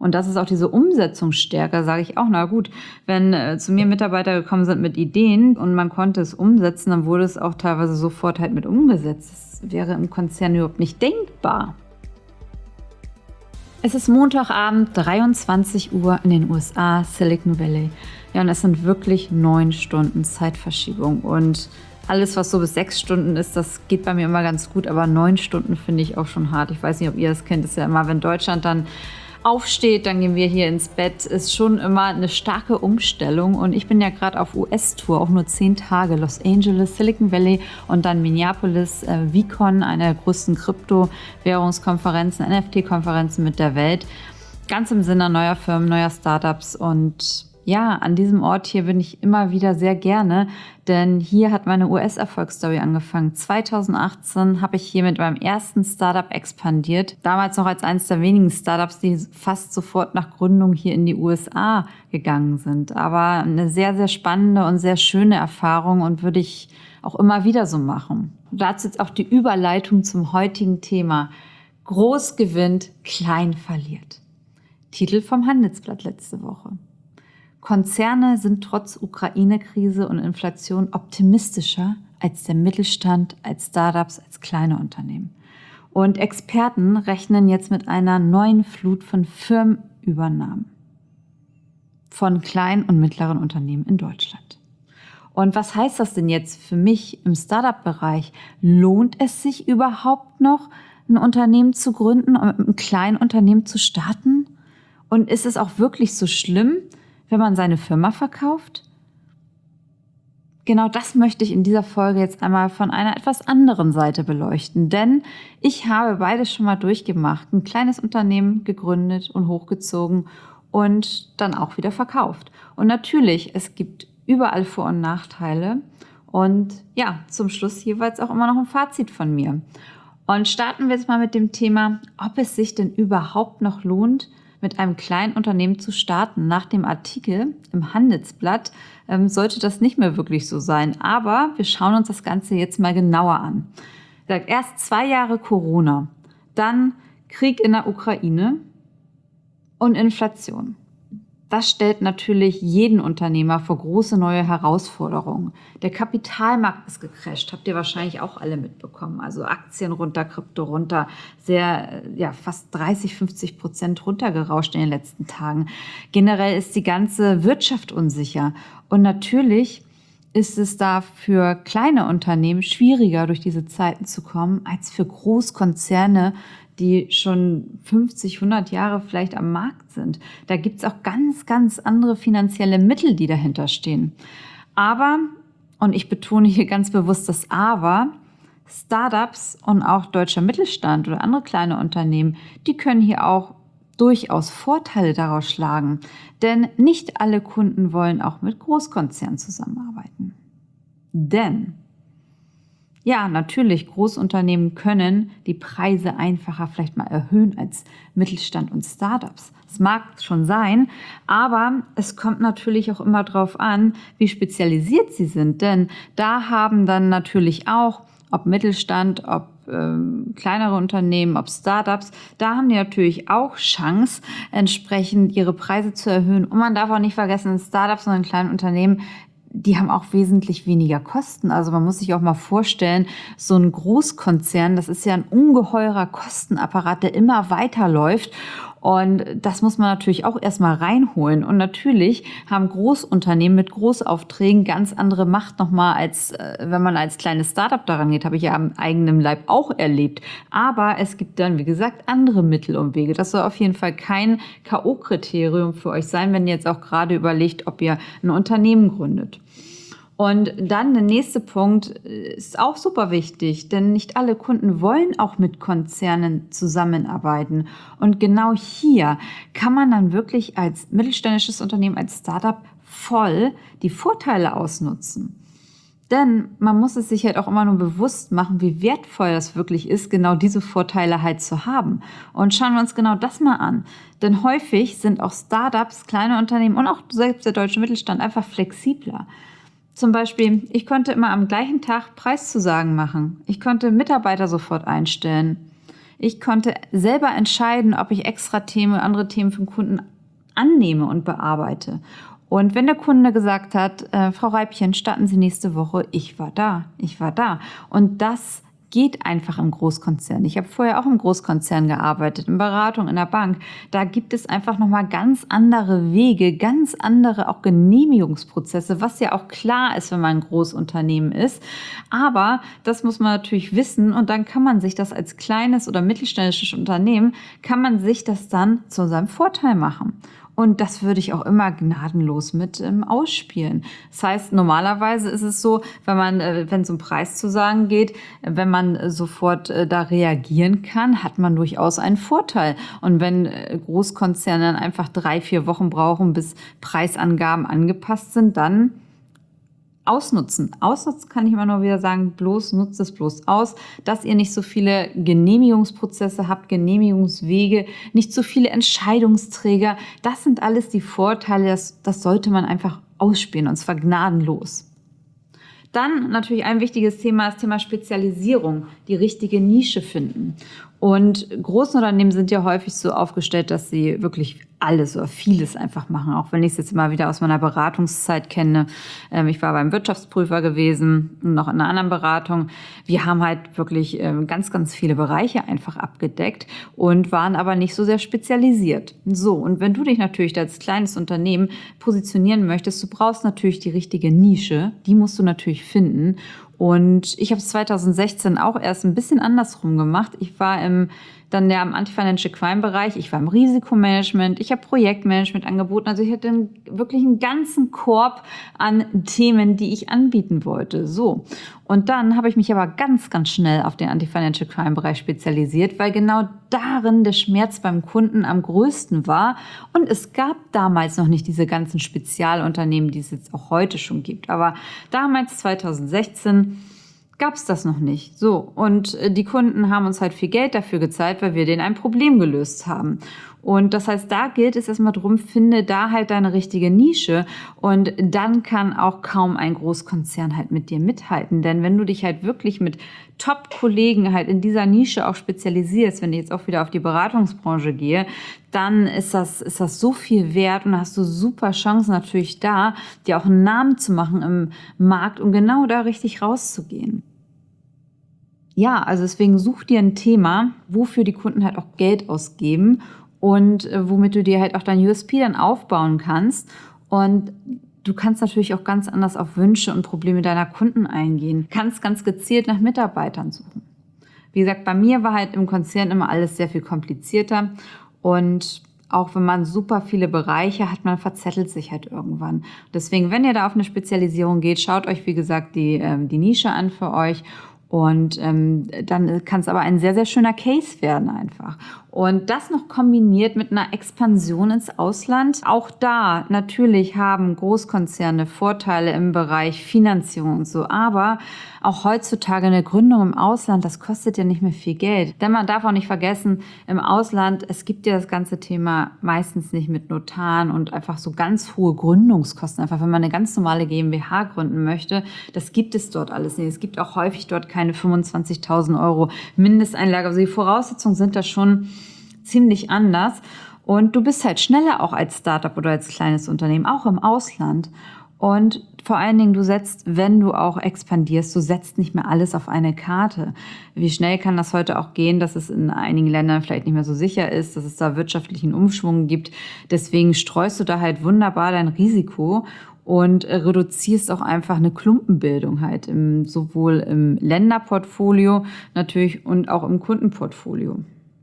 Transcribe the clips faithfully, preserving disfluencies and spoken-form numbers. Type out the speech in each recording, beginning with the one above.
Und das ist auch diese Umsetzungsstärke, sage ich auch. Na gut, wenn äh, zu mir Mitarbeiter gekommen sind mit Ideen und man konnte es umsetzen, dann wurde es auch teilweise sofort halt mit umgesetzt. Das wäre im Konzern überhaupt nicht denkbar. Es ist Montagabend, dreiundzwanzig Uhr in den U S A, Silicon Valley. Ja, und es sind wirklich neun Stunden Zeitverschiebung. Und alles, was so bis sechs Stunden ist, das geht bei mir immer ganz gut. Aber neun Stunden finde ich auch schon hart. Ich weiß nicht, ob ihr das kennt. Das ist ja immer, wenn Deutschland dann aufsteht, dann gehen wir hier ins Bett. Ist schon immer eine starke Umstellung. Und ich bin ja gerade auf U S-Tour, auch nur zehn Tage. Los Angeles, Silicon Valley und dann Minneapolis, äh, VCon, eine der größten Kryptowährungskonferenzen, N F T-Konferenzen mit der Welt. Ganz im Sinne neuer Firmen, neuer Startups. Und ja, an diesem Ort hier bin ich immer wieder sehr gerne, denn hier hat meine U S-Erfolgsstory angefangen. zweitausendachtzehn habe ich hier mit meinem ersten Startup expandiert. Damals noch als eines der wenigen Startups, die fast sofort nach Gründung hier in die U S A gegangen sind. Aber eine sehr, sehr spannende und sehr schöne Erfahrung und würde ich auch immer wieder so machen. Und dazu jetzt auch die Überleitung zum heutigen Thema. Groß gewinnt, klein verliert. Titel vom Handelsblatt letzte Woche. Konzerne sind trotz Ukraine-Krise und Inflation optimistischer als der Mittelstand, als Startups, als kleine Unternehmen. Und Experten rechnen jetzt mit einer neuen Flut von Firmenübernahmen von kleinen und mittleren Unternehmen in Deutschland. Und was heißt das denn jetzt für mich im Startup-Bereich? Lohnt es sich überhaupt noch, ein Unternehmen zu gründen und mit einem kleinen Unternehmen zu starten? Und ist es auch wirklich so schlimm, wenn man seine Firma verkauft? Genau das möchte ich in dieser Folge jetzt einmal von einer etwas anderen Seite beleuchten, denn ich habe beides schon mal durchgemacht. Ein kleines Unternehmen gegründet und hochgezogen und dann auch wieder verkauft. Und natürlich, es gibt überall Vor- und Nachteile und ja, zum Schluss jeweils auch immer noch ein Fazit von mir. Und starten wir jetzt mal mit dem Thema, ob es sich denn überhaupt noch lohnt, mit einem kleinen Unternehmen zu starten. Nach dem Artikel im Handelsblatt ähm, sollte das nicht mehr wirklich so sein. Aber wir schauen uns das Ganze jetzt mal genauer an. Erst zwei Jahre Corona, dann Krieg in der Ukraine und Inflation. Das stellt natürlich jeden Unternehmer vor große neue Herausforderungen. Der Kapitalmarkt ist gecrasht, habt ihr wahrscheinlich auch alle mitbekommen. Also Aktien runter, Krypto runter, sehr, ja, fast dreißig, fünfzig Prozent runtergerauscht in den letzten Tagen. Generell ist die ganze Wirtschaft unsicher. Und natürlich ist es da für kleine Unternehmen schwieriger, durch diese Zeiten zu kommen, als für Großkonzerne, die schon fünfzig, hundert Jahre vielleicht am Markt sind. Da gibt's auch ganz, ganz andere finanzielle Mittel, die dahinter stehen. Aber, und ich betone hier ganz bewusst das Aber, Startups und auch deutscher Mittelstand oder andere kleine Unternehmen, die können hier auch durchaus Vorteile daraus schlagen. Denn nicht alle Kunden wollen auch mit Großkonzernen zusammenarbeiten. Denn ja, natürlich, Großunternehmen können die Preise einfacher vielleicht mal erhöhen als Mittelstand und Startups. Das mag schon sein, aber es kommt natürlich auch immer darauf an, wie spezialisiert sie sind. Denn da haben dann natürlich auch, ob Mittelstand, ob ähm, kleinere Unternehmen, ob Startups, da haben die natürlich auch Chance, entsprechend ihre Preise zu erhöhen. Und man darf auch nicht vergessen, Startups und kleine Unternehmen, die haben auch wesentlich weniger Kosten. Also man muss sich auch mal vorstellen, so ein Großkonzern, das ist ja ein ungeheurer Kostenapparat, der immer weiterläuft. Und das muss man natürlich auch erstmal reinholen. Und natürlich haben Großunternehmen mit Großaufträgen ganz andere Macht nochmal, als äh, wenn man als kleines Startup daran geht. Habe ich ja am eigenen Leib auch erlebt. Aber es gibt dann, wie gesagt, andere Mittel und Wege. Das soll auf jeden Fall kein K O-Kriterium für euch sein, wenn ihr jetzt auch gerade überlegt, ob ihr ein Unternehmen gründet. Und dann der nächste Punkt ist auch super wichtig, denn nicht alle Kunden wollen auch mit Konzernen zusammenarbeiten. Und genau hier kann man dann wirklich als mittelständisches Unternehmen, als Startup voll die Vorteile ausnutzen. Denn man muss es sich halt auch immer nur bewusst machen, wie wertvoll das wirklich ist, genau diese Vorteile halt zu haben. Und schauen wir uns genau das mal an. Denn häufig sind auch Startups, kleine Unternehmen und auch selbst der deutsche Mittelstand einfach flexibler. Zum Beispiel, ich konnte immer am gleichen Tag Preiszusagen machen. Ich konnte Mitarbeiter sofort einstellen. Ich konnte selber entscheiden, ob ich extra Themen, andere Themen für den Kunden annehme und bearbeite. Und wenn der Kunde gesagt hat, äh, Frau Reibchen, starten Sie nächste Woche, ich war da, ich war da. Und das geht einfach im Großkonzern. Ich habe vorher auch im Großkonzern gearbeitet, in Beratung, in der Bank. Da gibt es einfach nochmal ganz andere Wege, ganz andere auch Genehmigungsprozesse, was ja auch klar ist, wenn man ein Großunternehmen ist. Aber das muss man natürlich wissen und dann kann man sich das als kleines oder mittelständisches Unternehmen, kann man sich das dann zu seinem Vorteil machen. Und das würde ich auch immer gnadenlos mit ähm, ausspielen. Das heißt, normalerweise ist es so, wenn man, äh, wenn es um Preis zu sagen geht, äh, wenn man äh, sofort äh, da reagieren kann, hat man durchaus einen Vorteil. Und wenn äh, Großkonzerne dann einfach drei, vier Wochen brauchen, bis Preisangaben angepasst sind, dann ausnutzen. Ausnutzen kann ich immer nur wieder sagen, bloß nutzt es bloß aus, dass ihr nicht so viele Genehmigungsprozesse habt, Genehmigungswege, nicht so viele Entscheidungsträger. Das sind alles die Vorteile, das, das sollte man einfach ausspielen und zwar gnadenlos. Dann natürlich ein wichtiges Thema, das Thema Spezialisierung, die richtige Nische finden. Und große Unternehmen sind ja häufig so aufgestellt, dass sie wirklich alles oder vieles einfach machen. Auch wenn ich es jetzt immer wieder aus meiner Beratungszeit kenne. Ich war beim Wirtschaftsprüfer gewesen, noch in einer anderen Beratung. Wir haben halt wirklich ganz, ganz viele Bereiche einfach abgedeckt und waren aber nicht so sehr spezialisiert. So, und wenn du dich natürlich als kleines Unternehmen positionieren möchtest, du brauchst natürlich die richtige Nische. Die musst du natürlich finden. Und ich habe es zwanzig sechzehn auch erst ein bisschen andersrum gemacht. Ich war im dann ja im Anti-Financial Crime-Bereich, ich war im Risikomanagement, ich habe Projektmanagement angeboten. Also ich hatte einen, wirklich einen ganzen Korb an Themen, die ich anbieten wollte. So. Und dann habe ich mich aber ganz, ganz schnell auf den Anti-Financial Crime-Bereich spezialisiert, weil genau darin der Schmerz beim Kunden am größten war. Und es gab damals noch nicht diese ganzen Spezialunternehmen, die es jetzt auch heute schon gibt. Aber damals, zwanzig sechzehn, gab es das noch nicht. So, und die Kunden haben uns halt viel Geld dafür gezahlt, weil wir denen ein Problem gelöst haben. Und das heißt, da gilt es erstmal drum, finde da halt deine richtige Nische und dann kann auch kaum ein Großkonzern halt mit dir mithalten. Denn wenn du dich halt wirklich mit Top-Kollegen halt in dieser Nische auch spezialisierst, wenn ich jetzt auch wieder auf die Beratungsbranche gehe, dann ist das, ist das so viel wert und dann hast du super Chancen natürlich da, dir auch einen Namen zu machen im Markt und genau da richtig rauszugehen. Ja, also deswegen such dir ein Thema, wofür die Kunden halt auch Geld ausgeben und äh, womit du dir halt auch dein U S P dann aufbauen kannst. Und du kannst natürlich auch ganz anders auf Wünsche und Probleme deiner Kunden eingehen. Kannst ganz gezielt nach Mitarbeitern suchen. Wie gesagt, bei mir war halt im Konzern immer alles sehr viel komplizierter und auch wenn man super viele Bereiche hat, man verzettelt sich halt irgendwann. Deswegen, wenn ihr da auf eine Spezialisierung geht, schaut euch, wie gesagt, die, ähm, die Nische an für euch. Und ähm, dann kann es aber ein sehr, sehr schöner Case werden einfach. Und das noch kombiniert mit einer Expansion ins Ausland. Auch da natürlich haben Großkonzerne Vorteile im Bereich Finanzierung und so. Aber auch heutzutage eine Gründung im Ausland, das kostet ja nicht mehr viel Geld. Denn man darf auch nicht vergessen, im Ausland, es gibt ja das ganze Thema meistens nicht mit Notaren und einfach so ganz hohe Gründungskosten. Einfach wenn man eine ganz normale GmbH gründen möchte, das gibt es dort alles nicht. Es gibt auch häufig dort keine fünfundzwanzigtausend Euro Mindesteinlage. Also die Voraussetzungen sind da schon ziemlich anders. Und du bist halt schneller auch als Startup oder als kleines Unternehmen, auch im Ausland. Und vor allen Dingen, du setzt, wenn du auch expandierst, du setzt nicht mehr alles auf eine Karte. Wie schnell kann das heute auch gehen, dass es in einigen Ländern vielleicht nicht mehr so sicher ist, dass es da wirtschaftlichen Umschwung gibt. Deswegen streust du da halt wunderbar dein Risiko und reduzierst auch einfach eine Klumpenbildung halt, im, sowohl im Länderportfolio natürlich und auch im Kundenportfolio.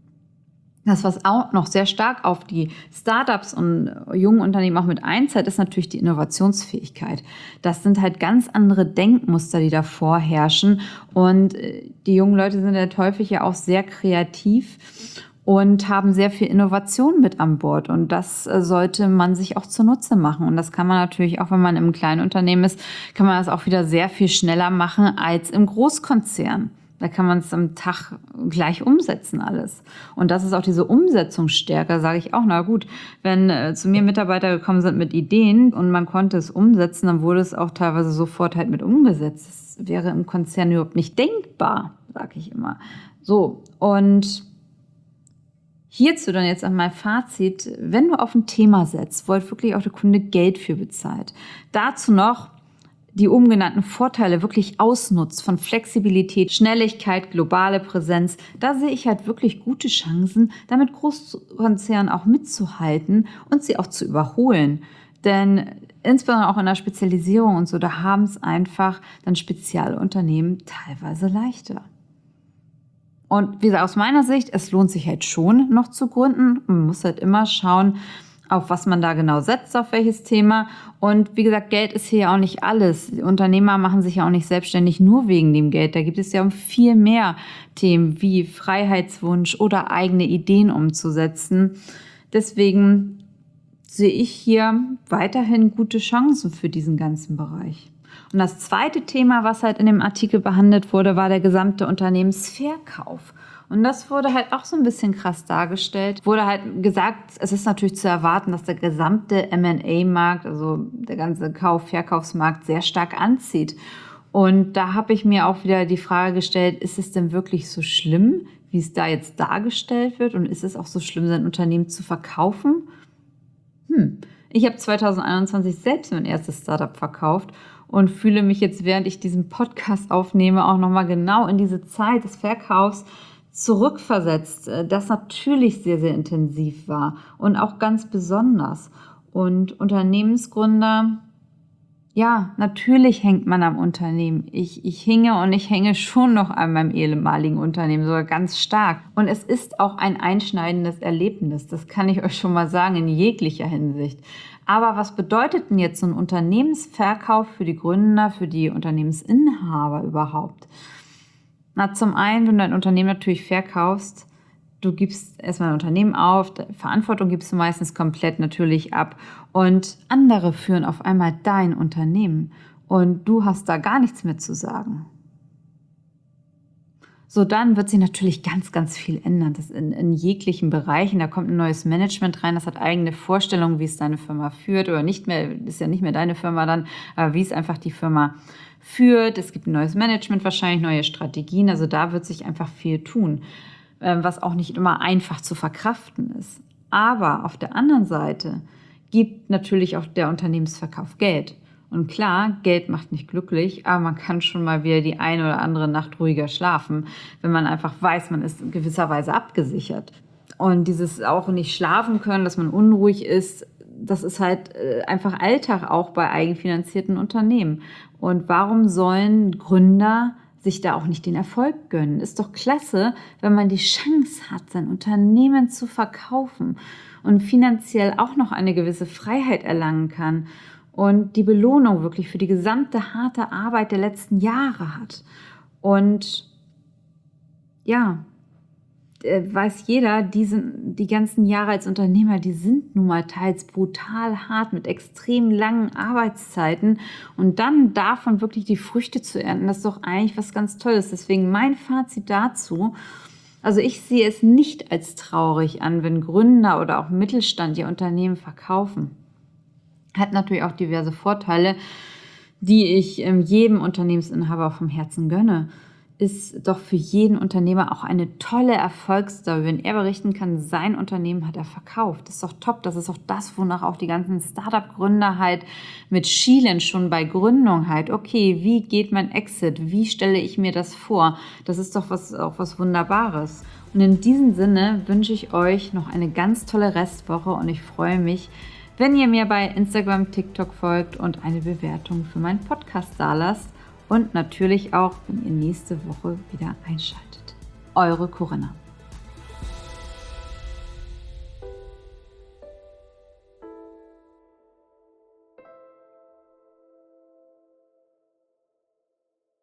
Das, was auch noch sehr stark auf die Startups und jungen Unternehmen auch mit einzahlt, ist natürlich die Innovationsfähigkeit. Das sind halt ganz andere Denkmuster, die da vorherrschen. Und die jungen Leute sind halt häufig ja auch sehr kreativ und haben sehr viel Innovation mit an Bord. Und das sollte man sich auch zunutze machen. Und das kann man natürlich auch, wenn man im kleinen Unternehmen ist, kann man das auch wieder sehr viel schneller machen als im Großkonzern. Da kann man es am Tag gleich umsetzen alles. Und das ist auch diese Umsetzungsstärke, sage ich auch. Na gut, wenn äh, zu mir Mitarbeiter gekommen sind mit Ideen und man konnte es umsetzen, dann wurde es auch teilweise sofort halt mit umgesetzt. Das wäre im Konzern überhaupt nicht denkbar, sage ich immer. So, und Hierzu dann jetzt einmal Fazit, wenn du auf ein Thema setzt, wo halt wirklich auch der Kunde Geld für bezahlt, dazu noch die oben genannten Vorteile wirklich ausnutzt von Flexibilität, Schnelligkeit, globale Präsenz, da sehe ich halt wirklich gute Chancen, damit Großkonzernen auch mitzuhalten und sie auch zu überholen. Denn insbesondere auch in der Spezialisierung und so, da haben es einfach dann Spezialunternehmen teilweise leichter. Und wie gesagt, aus meiner Sicht, es lohnt sich halt schon noch zu gründen. Man muss halt immer schauen, auf was man da genau setzt, auf welches Thema. Und wie gesagt, Geld ist hier ja auch nicht alles. Die Unternehmer machen sich ja auch nicht selbstständig nur wegen dem Geld. Da gibt es ja um viel mehr Themen wie Freiheitswunsch oder eigene Ideen umzusetzen. Deswegen sehe ich hier weiterhin gute Chancen für diesen ganzen Bereich. Und das zweite Thema, was halt in dem Artikel behandelt wurde, war der gesamte Unternehmensverkauf. Und das wurde halt auch so ein bisschen krass dargestellt. Wurde halt gesagt, es ist natürlich zu erwarten, dass der gesamte M und A-Markt, also der ganze Kauf-Verkaufsmarkt, sehr stark anzieht. Und da habe ich mir auch wieder die Frage gestellt, ist es denn wirklich so schlimm, wie es da jetzt dargestellt wird? Und ist es auch so schlimm, sein Unternehmen zu verkaufen? Hm. Ich habe zwanzig einundzwanzig selbst mein erstes Startup verkauft und fühle mich jetzt, während ich diesen Podcast aufnehme, auch nochmal genau in diese Zeit des Verkaufs zurückversetzt, das natürlich sehr, sehr intensiv war und auch ganz besonders. Und Unternehmensgründer, ja, natürlich hängt man am Unternehmen. Ich, ich hinge und ich hänge schon noch an meinem ehemaligen Unternehmen, sogar ganz stark. Und es ist auch ein einschneidendes Erlebnis, das kann ich euch schon mal sagen, in jeglicher Hinsicht. Aber was bedeutet denn jetzt so ein Unternehmensverkauf für die Gründer, für die Unternehmensinhaber überhaupt? Na, zum einen, wenn du dein Unternehmen natürlich verkaufst, du gibst erstmal ein Unternehmen auf, Verantwortung gibst du meistens komplett natürlich ab und andere führen auf einmal dein Unternehmen und du hast da gar nichts mehr zu sagen. So, dann wird sich natürlich ganz, ganz viel ändern. Das in, in jeglichen Bereichen. Da kommt ein neues Management rein, das hat eigene Vorstellungen, wie es deine Firma führt oder nicht mehr, ist ja nicht mehr deine Firma dann, aber wie es einfach die Firma führt. Es gibt ein neues Management, wahrscheinlich neue Strategien. Also da wird sich einfach viel tun, was auch nicht immer einfach zu verkraften ist. Aber auf der anderen Seite gibt natürlich auch der Unternehmensverkauf Geld. Und klar, Geld macht nicht glücklich, aber man kann schon mal wieder die eine oder andere Nacht ruhiger schlafen, wenn man einfach weiß, man ist in gewisser Weise abgesichert. Und dieses auch nicht schlafen können, dass man unruhig ist, das ist halt einfach Alltag auch bei eigenfinanzierten Unternehmen. Und warum sollen Gründer sich da auch nicht den Erfolg gönnen? Ist doch klasse, wenn man die Chance hat, sein Unternehmen zu verkaufen und finanziell auch noch eine gewisse Freiheit erlangen kann und die Belohnung wirklich für die gesamte harte Arbeit der letzten Jahre hat. Und ja, weiß jeder, die, sind, die ganzen Jahre als Unternehmer, die sind nun mal teils brutal hart mit extrem langen Arbeitszeiten und dann davon wirklich die Früchte zu ernten, das ist doch eigentlich was ganz Tolles. Deswegen mein Fazit dazu, also ich sehe es nicht als traurig an, wenn Gründer oder auch Mittelstand ihr Unternehmen verkaufen. Hat natürlich auch diverse Vorteile, die ich jedem Unternehmensinhaber vom Herzen gönne. Ist doch für jeden Unternehmer auch eine tolle Erfolgsstory, wenn er berichten kann, sein Unternehmen hat er verkauft. Das ist doch top, das ist doch das, wonach auch die ganzen Startup-Gründer halt mit schielen, schon bei Gründung halt. Okay, wie geht mein Exit? Wie stelle ich mir das vor? Das ist doch was, auch was Wunderbares. Und in diesem Sinne wünsche ich euch noch eine ganz tolle Restwoche und ich freue mich, wenn ihr mir bei Instagram, TikTok folgt und eine Bewertung für meinen Podcast dalasst. Und natürlich auch, wenn ihr nächste Woche wieder einschaltet. Eure Corinna.